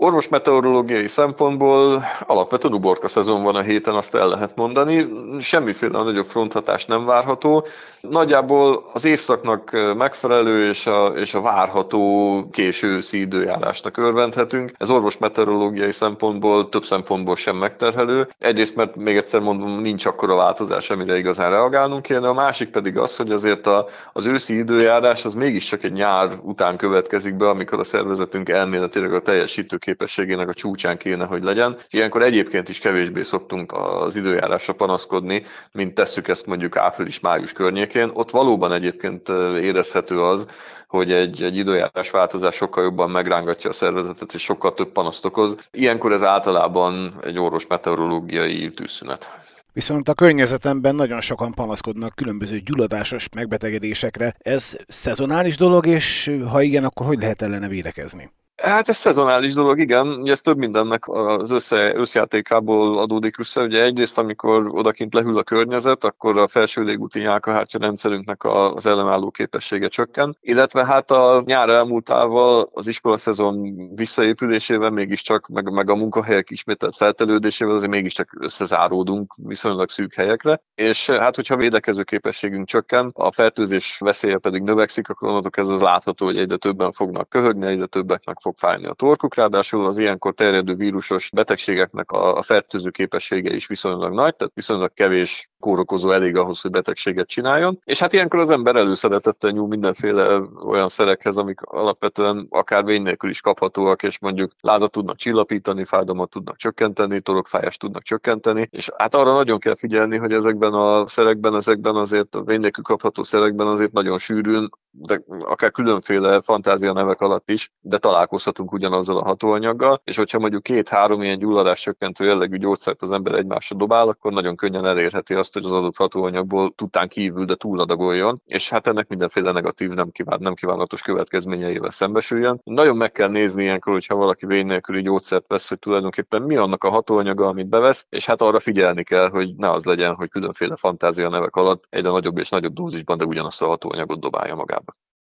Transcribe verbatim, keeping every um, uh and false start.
Orvosmeteorológiai szempontból alapvetően uborka szezon van a héten, azt el lehet mondani. Semmiféle nagyobb fronthatás nem várható. Nagyjából az évszaknak megfelelő és a, és a várható késő őszi időjárásnak örvendhetünk. Ez orvosmeteorológiai szempontból több szempontból sem megterhelő. Egyrészt, mert még egyszer mondom, nincs akkora változás, amire igazán reagálnunk kéne. A másik pedig az, hogy azért a, az őszi időjárás az mégiscsak egy nyár után következik be, amikor a szervezetünk elméletileg a teljesítő képességének a csúcsán kéne, hogy legyen. Ilyenkor egyébként is kevésbé szoktunk az időjárásra panaszkodni, mint tesszük ezt mondjuk április-május környékén. Ott valóban egyébként érezhető az, hogy egy, egy időjárás változás sokkal jobban megrángatja a szervezetet, és sokkal több panaszt okoz. Ilyenkor ez általában egy orvos meteorológiai tűzszünet. Viszont a környezetemben nagyon sokan panaszkodnak különböző gyulladásos megbetegedésekre. Ez szezonális dolog, és ha igen, akkor hogy lehet ellene védekezni? Hát ez szezonális dolog, igen. Ugye ez több mindennek az össze, összjátékából adódik össze. Ugye egyrészt, amikor odakint lehűl a környezet, akkor a felső légúti nyálkahártya rendszerünknek az ellenálló képessége csökken. Illetve hát a nyár elmúltával, az iskolaszezon visszaépülésével mégiscsak, meg, meg a munkahelyek ismételt feltelődésével azért mégiscsak összezáródunk viszonylag szűk helyekre. És hát, hogyha védekező képességünk csökken, a fertőzés veszélye pedig növekszik, akkor onnantól ez az látható, hogy egyre többen fognak köhögni, egyre többeknek fog fájni a torkuk, ráadásul az ilyenkor terjedő vírusos betegségeknek a, a fertőző képessége is viszonylag nagy, tehát viszonylag kevés kórokozó elég ahhoz, hogy betegséget csináljon. És hát ilyenkor az ember előszeretettel nyúl mindenféle olyan szerekhez, amik alapvetően akár vény nélkül is kaphatóak, és mondjuk lázat tudnak csillapítani, fájdalmat tudnak csökkenteni, torokfájást tudnak csökkenteni, és hát arra nagyon kell figyelni, hogy ezekben a szerekben, ezekben azért a vény nélkül kapható szerekben azért nagyon sűrűn, de akár különféle fantázia nevek alatt is, de találkozhatunk ugyanazzal a hatóanyaggal, és hogyha mondjuk két-három ilyen gyulladás csökkentő jellegű gyógyszert az ember egymásra dobál, akkor nagyon könnyen elérheti azt, hogy az adott hatóanyagból tudtán kívül, de túladagoljon, és hát ennek mindenféle negatív, nem, kíván, nem kívánatos következményeivel szembesüljön. Nagyon meg kell nézni ilyenkor, hogyha valaki vény nélküli gyógyszert vesz, hogy tulajdonképpen mi annak a hatóanyaga, amit bevesz, és hát arra figyelni kell, hogy ne az legyen, hogy különféle fantázia nevek alatt egyre nagyobb és nagyobb dózisban, de ugyanazt a hatóanyagot dobálja magába.